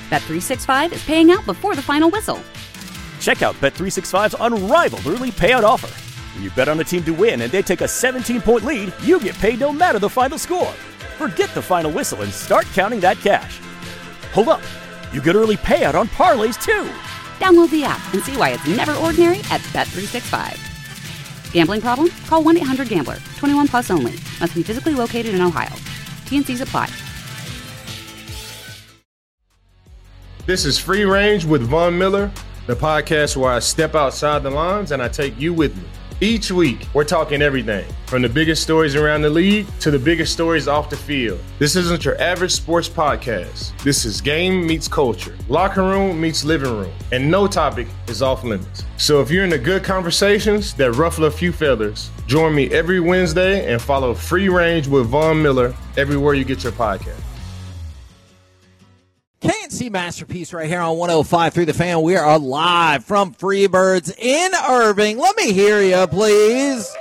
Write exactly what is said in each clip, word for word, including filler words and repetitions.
Bet three sixty-five is paying out before the final whistle. Check out Bet three sixty-five's unrivaled early payout offer. When you bet on a team to win and they take a seventeen-point lead, you get paid no matter the final score. Forget the final whistle and start counting that cash. Hold up. You get early payout on parlays, too. Download the app and see why it's never ordinary at Bet three sixty-five. Gambling problem? Call one eight hundred gambler. twenty-one plus only. Must be physically located in Ohio. T N Cs apply. This is Free Range with Von Miller, the podcast where I step outside the lines and I take you with me. Each week, we're talking everything from the biggest stories around the league to the biggest stories off the field. This isn't your average sports podcast. This is game meets culture, locker room meets living room, and no topic is off limits. So if you're into good conversations that ruffle a few feathers, join me every Wednesday and follow Free Range with Von Miller everywhere you get your podcast. K and C Masterpiece right here on one oh five through the Fan. We are live from Freebirds in Irving. Let me hear you, please.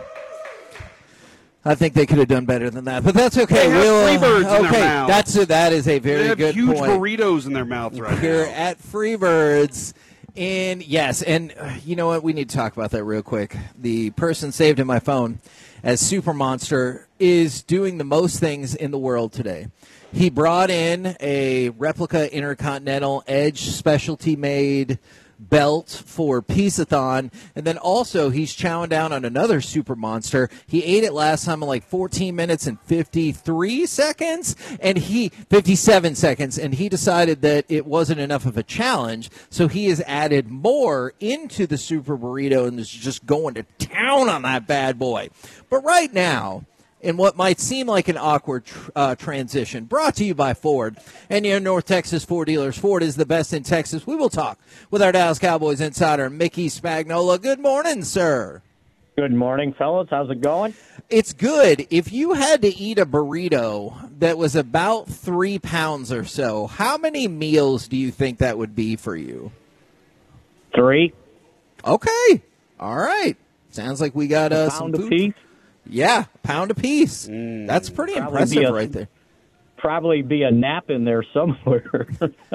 I think they could have done better than that, but that's okay. They have we'll, Freebirds okay, in their mouth. That's a, that is a very they have good huge point. burritos in their mouths right Here now. at Freebirds. And yes, and uh, you know what? We need to talk about that real quick. The person saved in my phone as Super Monster is doing the most things in the world today. He brought in a replica Intercontinental Edge specialty made belt for Peace-a-thon, and then also he's chowing down on another Super Monster. He ate it last time in like fourteen minutes and fifty-three seconds, and he fifty-seven seconds, and he decided that it wasn't enough of a challenge, so he has added more into the Super Burrito and is just going to town on that bad boy. But right now, in what might seem like an awkward tr- uh, transition, brought to you by Ford. And your North Texas Ford dealers. Ford is the best in Texas. We will talk with our Dallas Cowboys insider, Mickey Spagnola. Good morning, sir. Good morning, fellas. How's it going? It's good. If you had to eat a burrito that was about three pounds or so, how many meals do you think that would be for you? Three. Okay. All right. Sounds like we got uh, a some pound food. apiece. Yeah, a pound apiece. Mm. That's pretty Probably impressive be a- right there. Probably be a nap in there somewhere.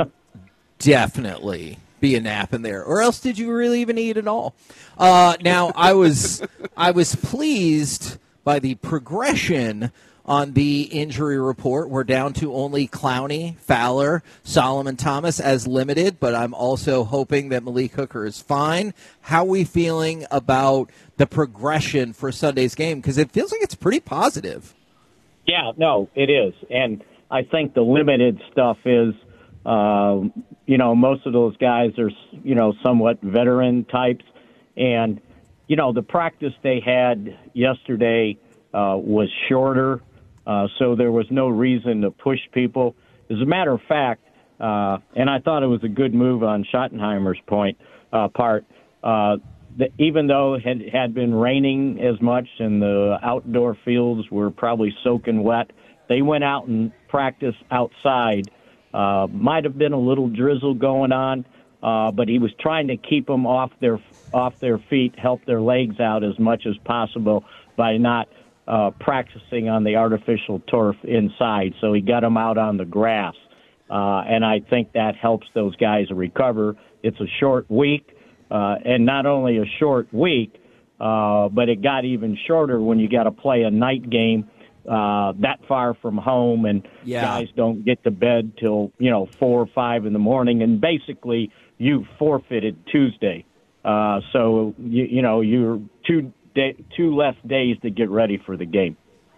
Definitely be a nap in there, or else did you really even eat at all? Uh, now, I was I was pleased by the progression on the injury report. We're down to only Clowney, Fowler, Solomon Thomas as limited, but I'm also hoping that Malik Hooker is fine. How are we feeling about the progression for Sunday's game? Because it feels like it's pretty positive. Yeah, no, it is. And I think the limited stuff is, uh, you know, most of those guys are, you know, somewhat veteran types. And, you know, the practice they had yesterday uh, was shorter. Uh, so there was no reason to push people. As a matter of fact, uh, and I thought it was a good move on Schottenheimer's point uh, part, uh, that even though it had, had been raining as much and the outdoor fields were probably soaking wet, they went out and practiced outside. Uh, might have been a little drizzle going on, uh, but he was trying to keep them off their off their feet, help their legs out as much as possible by not Uh, practicing on the artificial turf inside, so he got them out on the grass, uh, and I think that helps those guys recover. It's a short week, uh, and not only a short week, uh, but it got even shorter when you got to play a night game uh, that far from home, and Yeah. guys don't get to bed till, you know, four or five in the morning, and basically you forfeited Tuesday. Uh, so, you, you know, you're two Day, two less days to get ready for the game.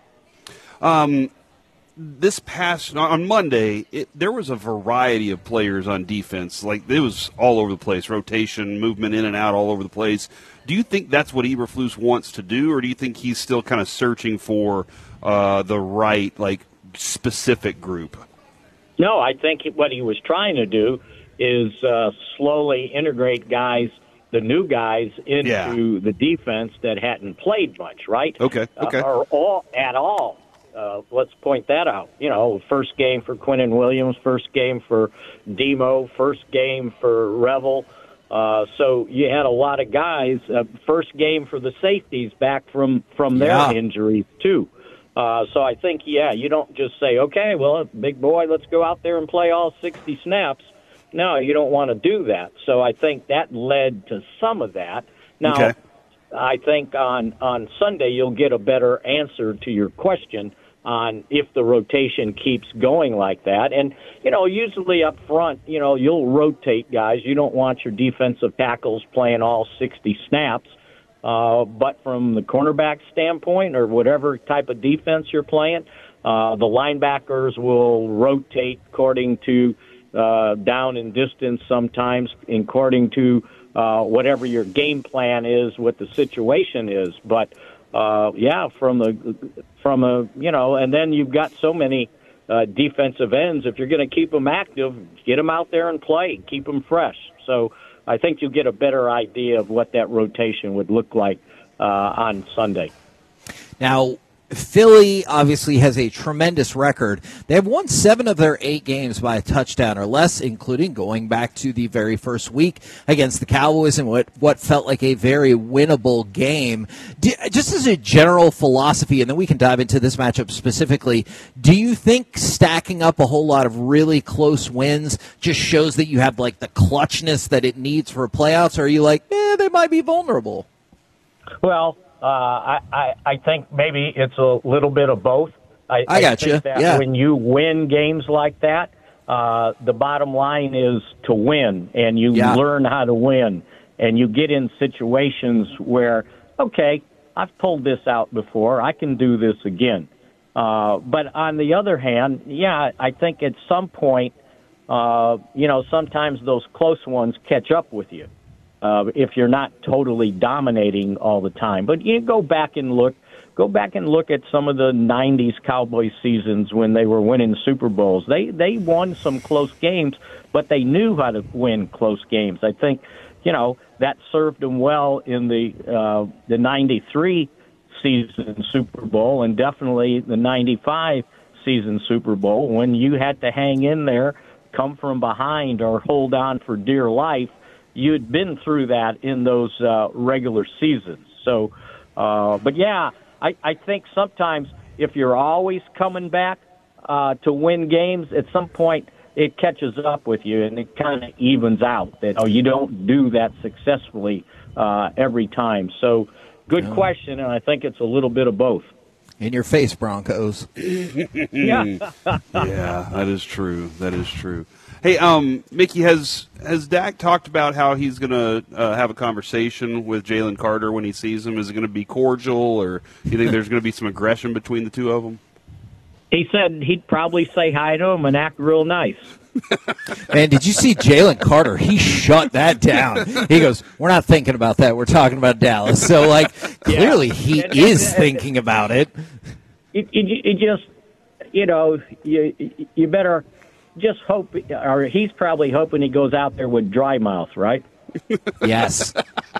Um, this past on Monday, it, there was a variety of players on defense. Like it was all over the place, rotation, movement in and out, all over the place. Do you think that's what Eberflus wants to do, or do you think he's still kind of searching for uh, the right, like specific group? No, I think what he was trying to do is uh, slowly integrate guys. The new guys into Yeah. the defense that hadn't played much, right? Okay, okay. Uh, or all, at all. Uh, let's point that out. You know, first game for Quinnen Williams, first game for Demo, first game for Revel. Uh, so you had a lot of guys. Uh, first game for the safeties back from, from their Yeah. injuries, too. Uh, so I think, yeah, you don't just say, okay, well, big boy, let's go out there and play all sixty snaps. No, you don't want to do that. So I think that led to some of that. Now, okay. I think on, on Sunday you'll get a better answer to your question on if the rotation keeps going like that. And, you know, usually up front, you know, you'll rotate guys. You don't want your defensive tackles playing all sixty snaps. Uh, but from the cornerback standpoint or whatever type of defense you're playing, uh, the linebackers will rotate according to uh, down and distance sometimes, according to uh, whatever your game plan is, what the situation is. But, uh, yeah, from the from a, you know, and then you've got so many uh, defensive ends. If you're going to keep them active, get them out there and play, keep them fresh. So I think you'll get a better idea of what that rotation would look like uh, on Sunday. Now, Philly obviously has a tremendous record. They have won seven of their eight games by a touchdown or less, including going back to the very first week against the Cowboys in what, what felt like a very winnable game. Do, just as a general philosophy, and then we can dive into this matchup specifically, do you think stacking up a whole lot of really close wins just shows that you have like the clutchness that it needs for playouts, or are you like, eh, they might be vulnerable? Well, Uh, I, I, I think maybe it's a little bit of both. I, I got I you. think that yeah. when you win games like that, uh, the bottom line is to win, and you yeah. learn how to win, and you get in situations where, okay, I've pulled this out before, I can do this again. Uh, but on the other hand, yeah, I think at some point, uh, you know, sometimes those close ones catch up with you. Uh, if you're not totally dominating all the time. But you go back and look, go back and look at some of the nineties Cowboys seasons when they were winning Super Bowls. They they won some close games, but they knew how to win close games. I think, you know, that served them well in the uh, the ninety-three season Super Bowl, and definitely the ninety-five season Super Bowl, when you had to hang in there, come from behind, or hold on for dear life. You'd been through that in those uh, regular seasons. So, uh, but yeah, I, I think sometimes if you're always coming back uh, to win games, at some point it catches up with you and it kind of evens out that, oh, you don't do that successfully uh, every time. So good oh. question, and I think it's a little bit of both. In your face, Broncos. yeah. yeah, that is true. That is true. Hey, um, Mickey, has has Dak talked about how he's going to uh, have a conversation with Jalen Carter when he sees him? Is it going to be cordial, or do you think there's going to be some aggression between the two of them? He said he'd probably say hi to him and act real nice. Man, did you see Jalen Carter? He shut that down. He goes, we're not thinking about that. We're talking about Dallas. So, like, clearly yeah. he and, is and, thinking about it. It, it. it just, you know, you you better just hope, or he's probably hoping he goes out there with dry mouth, right? Yes.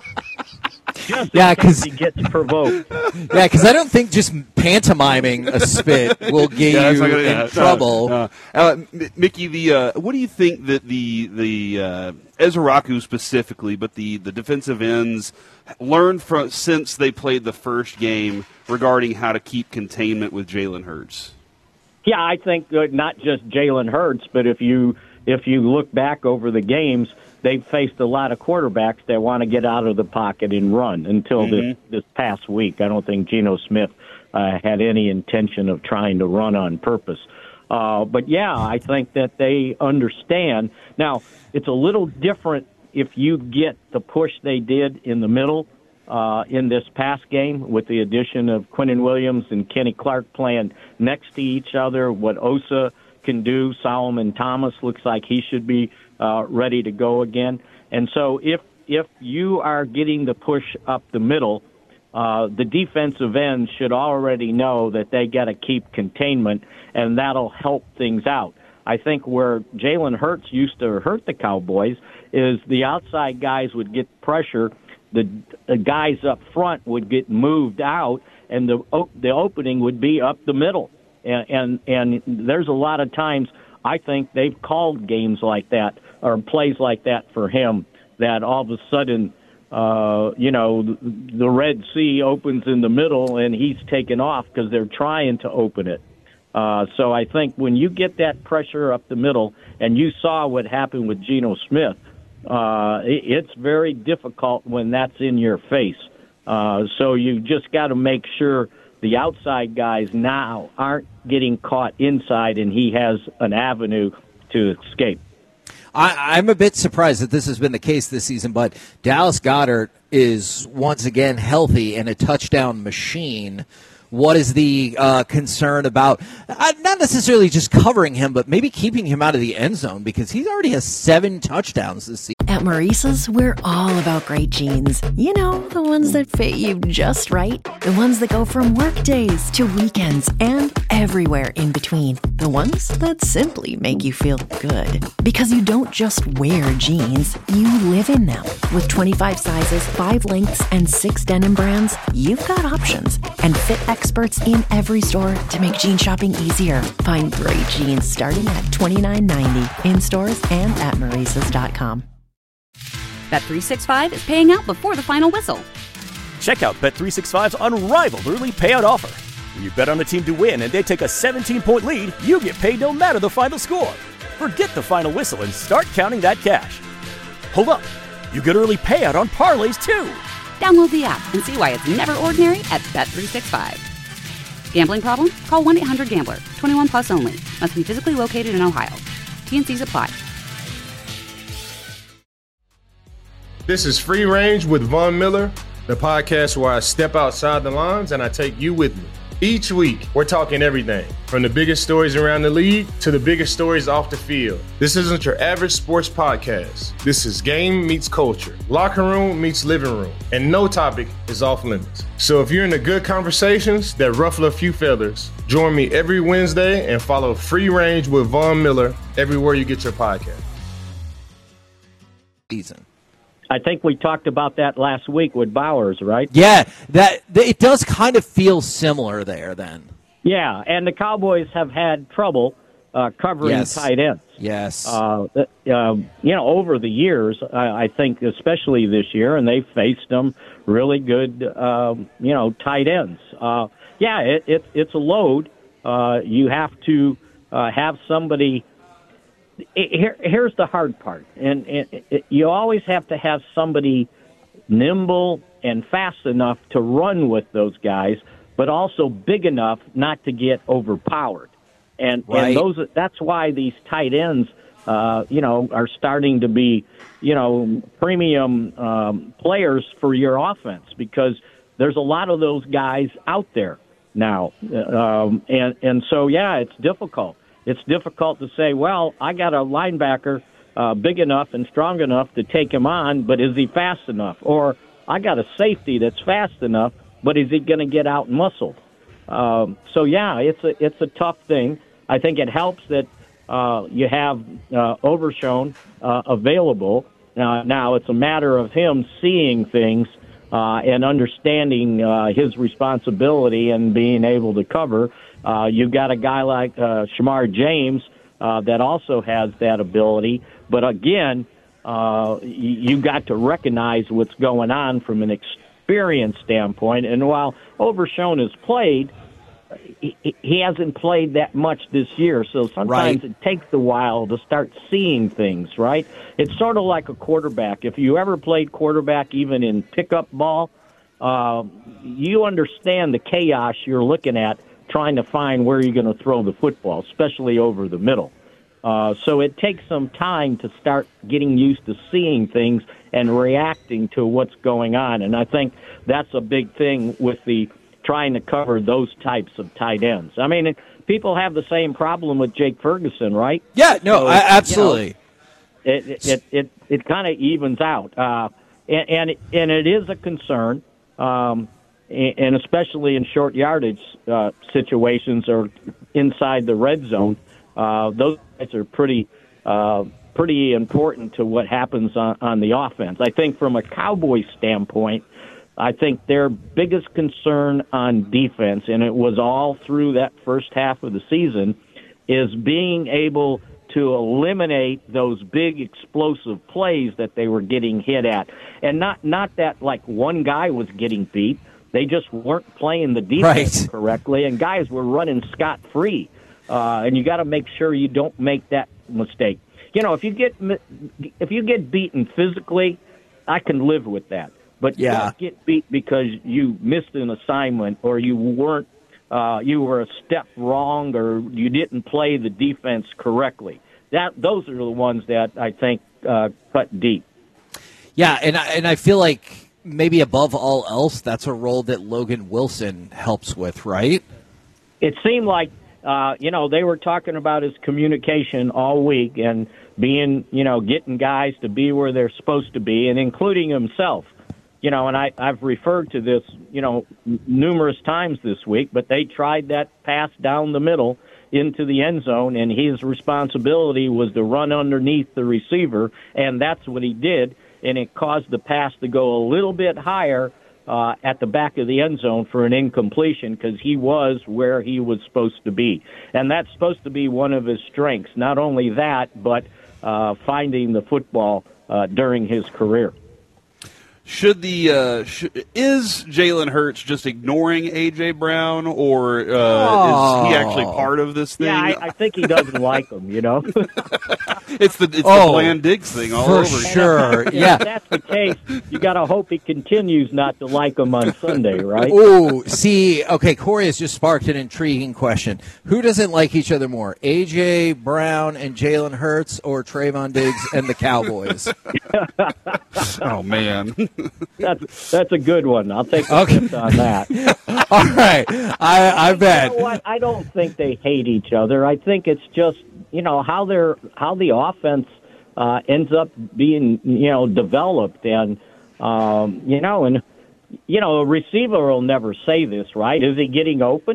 Just yeah, because he gets provoked. Yeah, because I don't think just pantomiming a spit will get yeah, you gonna, in yeah, trouble. Uh, uh, Mickey, the uh, what do you think that the the uh, Ezraku specifically, but the, the defensive ends learned from since they played the first game regarding how to keep containment with Jalen Hurts? Yeah, I think uh, not just Jalen Hurts, but if you if you look back over the games, they've faced a lot of quarterbacks that want to get out of the pocket and run until mm-hmm. this, this past week. I don't think Geno Smith uh, had any intention of trying to run on purpose. Uh, but, yeah, I think that they understand. Now, it's a little different if you get the push they did in the middle uh, in this past game with the addition of Quinnen Williams and Kenny Clark playing next to each other, what Osa can do. Solomon Thomas looks like he should be uh, ready to go again. And so if if you are getting the push up the middle, uh, the defensive ends should already know that they got to keep containment, and that'll help things out. I think where Jalen Hurts used to hurt the Cowboys is the outside guys would get pressure, the, the guys up front would get moved out, and the the opening would be up the middle. And, and and there's a lot of times I think they've called games like that or plays like that for him, that all of a sudden uh, you know, the, the Red Sea opens in the middle and he's taken off because they're trying to open it. Uh, so I think when you get that pressure up the middle, and you saw what happened with Geno Smith, uh, it, it's very difficult when that's in your face. Uh, so you just got to make sure the outside guys now aren't getting caught inside and he has an avenue to escape. I, I'm a bit surprised that this has been the case this season, but Dallas Goedert is once again healthy and a touchdown machine. What is the uh, concern about uh, not necessarily just covering him, but maybe keeping him out of the end zone, because he already has seven touchdowns this season? At Maurice's, we're all about great jeans. You know, the ones that fit you just right. The ones that go from work days to weekends and everywhere in between. The ones that simply make you feel good. Because you don't just wear jeans, you live in them. With twenty-five sizes, five lengths, and six denim brands, you've got options. And fit experts in every store to make jean shopping easier. Find great jeans starting at twenty-nine ninety in stores and at Maurices dot com. Bet three sixty-five is paying out before the final whistle. Check out Bet three sixty-five's unrivaled early payout offer. When you bet on a team to win and they take a seventeen-point lead, you get paid no matter the final score. Forget the final whistle and start counting that cash. Hold up. You get early payout on parlays, too. Download the app and see why it's never ordinary at Bet three sixty-five. Gambling problem? Call one eight hundred gambler. twenty-one plus only. Must be physically located in Ohio. T N Cs apply. This is Free Range with Von Miller, the podcast where I step outside the lines and I take you with me. Each week, we're talking everything from the biggest stories around the league to the biggest stories off the field. This isn't your average sports podcast. This is game meets culture, locker room meets living room, and no topic is off limits. So if you're into good conversations that ruffle a few feathers, join me every Wednesday and follow Free Range with Von Miller everywhere you get your podcast. Season. I think we talked about that last week with Bowers, right? Yeah, that it does kind of feel similar there then. Yeah, and the Cowboys have had trouble uh, covering yes. tight ends. Yes. Uh, uh, you know, over the years, I, I think especially this year, and they faced them really good, um, you know, tight ends. Uh, yeah, it, it, it's a load. Uh, you have to uh, have somebody. Here, here's the hard part, and, and it, you always have to have somebody nimble and fast enough to run with those guys, but also big enough not to get overpowered. And, right. and those that's why these tight ends, uh, you know, are starting to be, you know, premium um, players for your offense, because there's a lot of those guys out there now, um, and and so yeah, it's difficult. It's difficult to say, well, I got a linebacker uh, big enough and strong enough to take him on, but is he fast enough? Or I got a safety that's fast enough, but is he going to get out muscled? Um, so, yeah, it's a it's a tough thing. I think it helps that uh, you have uh, Overshown uh, available. Uh, now it's a matter of him seeing things uh, and understanding uh, his responsibility and being able to cover. Uh, you've got a guy like uh, Shamar James uh, that also has that ability. But again, uh, you, you got to recognize what's going on from an experience standpoint. And while Overshown has played, he, he hasn't played that much this year. So sometimes right. it takes a while to start seeing things, right? It's sort of like a quarterback. If you ever played quarterback, even in pickup ball, uh, you understand the chaos you're looking at trying to find where you're going to throw the football, especially over the middle. Uh, so it takes some time to start getting used to seeing things and reacting to what's going on. And I think that's a big thing with the trying to cover those types of tight ends. I mean, people have the same problem with Jake Ferguson, right? Yeah, no, so, I, absolutely. You know, it it it, it, it kind of evens out. Uh, and, and, it, and it is a concern. Um And especially in short yardage uh, situations or inside the red zone, uh, those guys are pretty uh, pretty important to what happens on, on the offense. I think from a Cowboys standpoint, I think their biggest concern on defense, and it was all through that first half of the season, is being able to eliminate those big explosive plays that they were getting hit at. And not, not that, like, one guy was getting beat. They just weren't playing the defense right. correctly, and guys were running scot-free. Uh, and you got to make sure you don't make that mistake. You know, if you get if you get beaten physically, I can live with that. But yeah. don't get beat because you missed an assignment or you weren't uh, you were a step wrong or you didn't play the defense correctly. That those are the ones that I think uh, cut deep. Yeah, and I, and I feel like maybe above all else, that's a role that Logan Wilson helps with, right? It seemed like. Uh, you know, they were talking about his communication all week and being, you know, getting guys to be where they're supposed to be, and including himself. You know, and I, I've referred to this, you know, n- numerous times this week, but they tried that pass down the middle into the end zone, and his responsibility was to run underneath the receiver, and that's what he did, and it caused the pass to go a little bit higher Uh, at the back of the end zone for an incompletion because he was where he was supposed to be. And that's supposed to be one of his strengths. Not only that, but uh, finding the football uh, during his career. Should the uh, sh- is Jalen Hurts just ignoring A J Brown, or uh, oh. is he actually part of this thing? Yeah, I, I think he doesn't like him. You know, it's the it's oh, the Bland Diggs thing all for over. sure. If yeah, that's the case, you got to hope he continues not to like him on Sunday, right? Oh, see, okay, Corey has just sparked an intriguing question. Who doesn't like each other more, A J Brown and Jalen Hurts, or Trayvon Diggs and the Cowboys? Oh man. That's that's a good one. I'll take a Okay. tip on that. All right, I, I bet. You know what? I don't think they hate each other. I think it's just you know how they're how the offense uh, ends up being you know developed, and um, you know, and you know, a receiver will never say this, right? Is he getting open?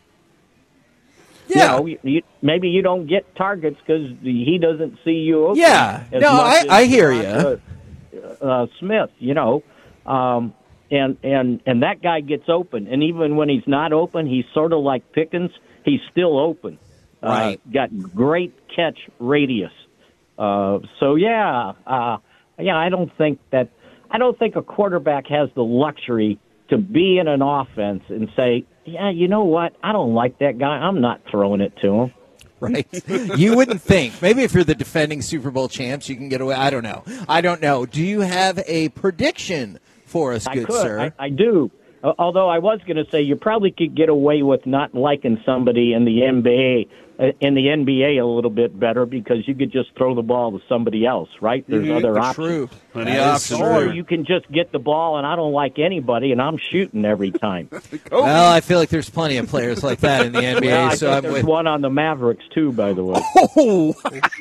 Yeah. You know, you, you, maybe you don't get targets because he doesn't see you open. Yeah. as No, much I- as, I hear uh, Uh, Smith, you know, um, and and and that guy gets open, and even when he's not open, he's sort of like Pickens. He's still open. Right. Uh, got great catch radius. Uh, so yeah, uh, yeah. I don't think that. I don't think a quarterback has the luxury to be in an offense and say, "Yeah, you know what? I don't like that guy. I'm not throwing it to him." Right. You wouldn't think. Maybe if you're the defending Super Bowl champs, you can get away. I don't know. I don't know. Do you have a prediction for us, I good could. sir? I, I do. Uh, although I was going to say you probably could get away with not liking somebody in the N B A uh, in the N B A a little bit better because you could just throw the ball to somebody else, right? There's Mhm. other True. options. Plenty That of is options. Or there. you can just get the ball, and I don't like anybody, and I'm shooting every time. Well, I feel like there's plenty of players like that in the N B A, Well, I so think I'm there's with. one on the Mavericks too, by the way. Oh.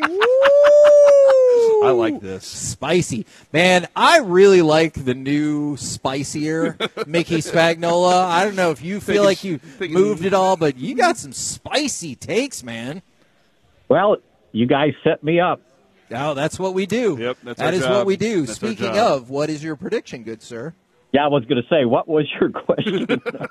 I like this. Spicy. Man, I really like the new spicier Mickey Spagnola. I don't know if you feel Thinking- like you thinking- moved it all, but you got some spicy takes, man. Well, you guys set me up. Oh, that's what we do. Yep, that's That our is job. what we do. That's our Speaking job. of, what is your prediction, good sir? Yeah, I was going to say, what was your question?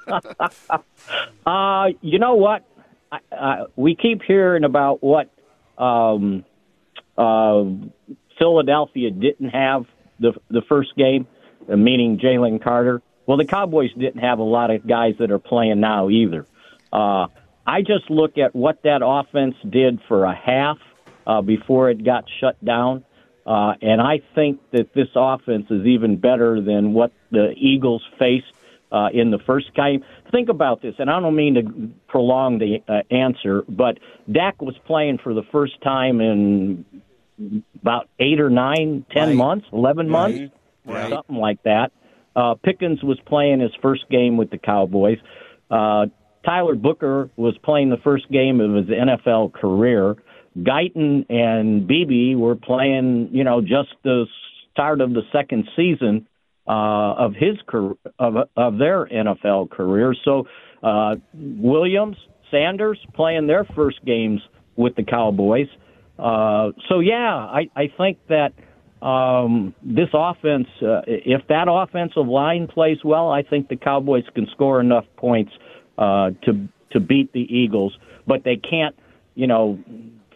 uh, you know what? I, uh, we keep hearing about what um, uh, Philadelphia didn't have the the first game, uh, meaning Jalen Carter. Well, the Cowboys didn't have a lot of guys that are playing now either. Uh, I just look at what that offense did for a half uh, before it got shut down. Uh, and I think that this offense is even better than what the Eagles faced uh, in the first game. Think about this, and I don't mean to prolong the uh, answer, but Dak was playing for the first time in about eight or nine, ten Right. months, eleven Right. months, Right. something like that. Uh, Pickens was playing his first game with the Cowboys. Uh, Tyler Booker was playing the first game of his N F L career. Guyton and Beebe were playing, you know, just the start of the second season uh, of his career, of, of their N F L career. So uh, Williams, Sanders playing their first games with the Cowboys. Uh, so yeah, I, I think that um, this offense, uh, if that offensive line plays well, I think the Cowboys can score enough points uh, to to beat the Eagles, but they can't, you know,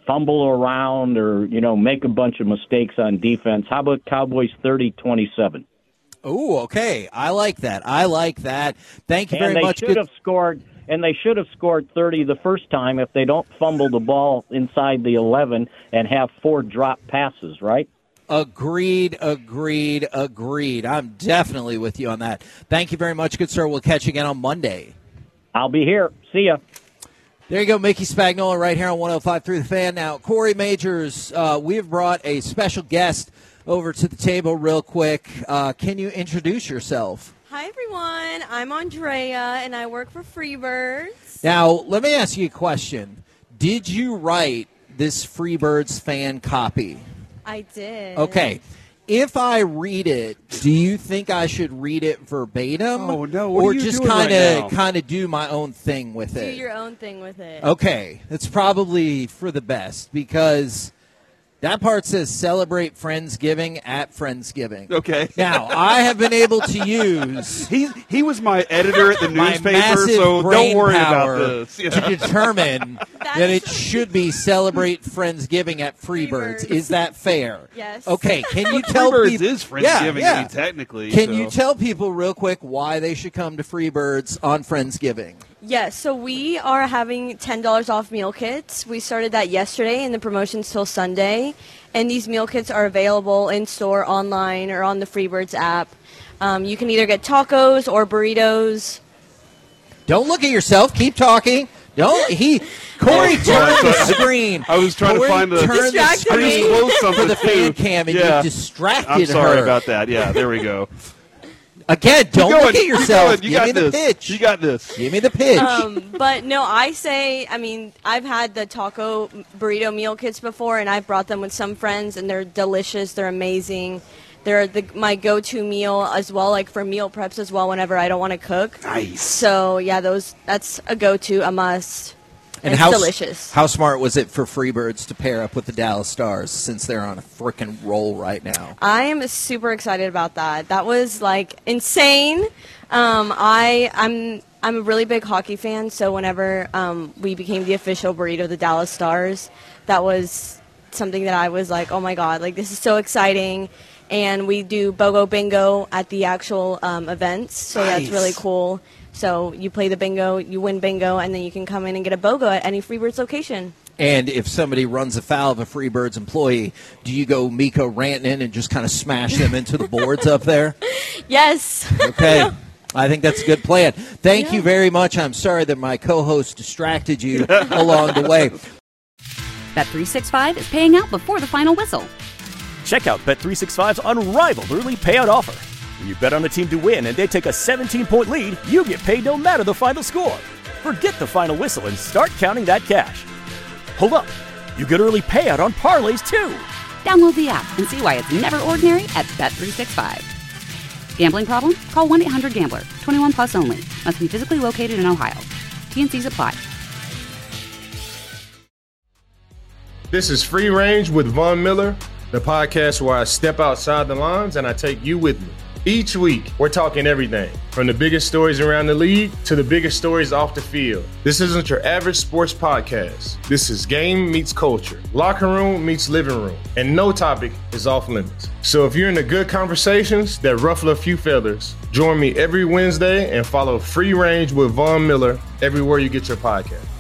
fumble around or, you know, make a bunch of mistakes on defense. How about Cowboys thirty twenty-seven? Oh, okay. I like that. I like that. Thank you very and much. They should have scored, and they should have scored thirty the first time if they don't fumble the ball inside the eleven and have four drop passes, right? Agreed, agreed, agreed. I'm definitely with you on that. Thank you very much, good sir. We'll catch you again on Monday. I'll be here. See ya. There you go, Mickey Spagnola right here on one oh five point three The Fan. Now, Corey Majors, uh, we've brought a special guest over to the table real quick. Uh, can you introduce yourself? Hi, everyone. I'm Andrea, and I work for Freebirds. Now, let me ask you a question. Did you write this Freebirds fan copy? I did. Okay. If I read it, do you think I should read it verbatim? Oh, no. What or are you just doing kind of right now? kind of do my own thing with Do it? your own thing with it. Okay. It's probably for the best because that part says celebrate Friendsgiving at Friendsgiving. Okay. Now, I have been able to use He he was my editor at the my newspaper, massive so brain don't worry power about this. Yeah. to determine That's that it so should be celebrate Friendsgiving at Freebirds. Freebirds. Is that fair? Yes. Okay. Can you tell Freebirds people? is Friendsgiving, yeah, I mean, yeah. technically. Can so. you tell people real quick why they should come to Freebirds on Friendsgiving? Yes, so we are having ten dollars off meal kits. We started that yesterday, and the promotion's till Sunday. And these meal kits are available in store, online, or on the Freebirds app. Um, you can either get tacos or burritos. Don't look at yourself. Keep talking. Don't he? Corey, turn the screen. I was trying Corey, to find the. turn the Distracted I screen just me. closed something for the fan too. cam, and Yeah. you distracted I'm sorry her. about that. Yeah, there we go. Again, don't Keep going. look at Keep yourself. going. You Give got me the this. pitch. You got this. Give me the pitch. Um, but no, I say, I mean, I've had the taco burrito meal kits before, and I've brought them with some friends, and they're delicious. They're amazing. They're the, my go-to meal as well, like for meal preps as well. Whenever I don't want to cook. Nice. So yeah, those that's a go-to, a must. And it's how, delicious. How smart was it for Freebirds to pair up with the Dallas Stars since they're on a freaking roll right now? I am super excited about that. That was like insane. Um, I I'm I'm a really big hockey fan, so whenever um, we became the official burrito of the Dallas Stars, that was something that I was like, oh my god, like this is so exciting. And we do BOGO bingo at the actual um, events, so Nice. that's really cool. So you play the bingo, you win bingo, and then you can come in and get a BOGO at any Freebirds location. And if somebody runs afoul of a Freebirds employee, do you go Miko ranting in and just kind of smash them into the boards up there? Yes. Okay. I think that's a good plan. Thank Yeah. you very much. I'm sorry that my co-host distracted you along the way. Bet three sixty-five is paying out before the final whistle. Check out Bet three sixty-five's unrivaled early payout offer. When you bet on a team to win and they take a seventeen-point lead, you get paid no matter the final score. Forget the final whistle and start counting that cash. Hold up. You get early payout on parlays, too. Download the app and see why it's never ordinary at Bet three sixty-five. Gambling problem? Call one eight hundred gambler. twenty-one plus only. Must be physically located in Ohio. T N Cs apply. This is Free Range with Von Miller, the podcast where I step outside the lines and I take you with me. Each week, we're talking everything from the biggest stories around the league to the biggest stories off the field. This isn't your average sports podcast. This is game meets culture, locker room meets living room, and no topic is off limits. So if you're into good conversations that ruffle a few feathers, join me every Wednesday and follow Free Range with Von Miller everywhere you get your podcast.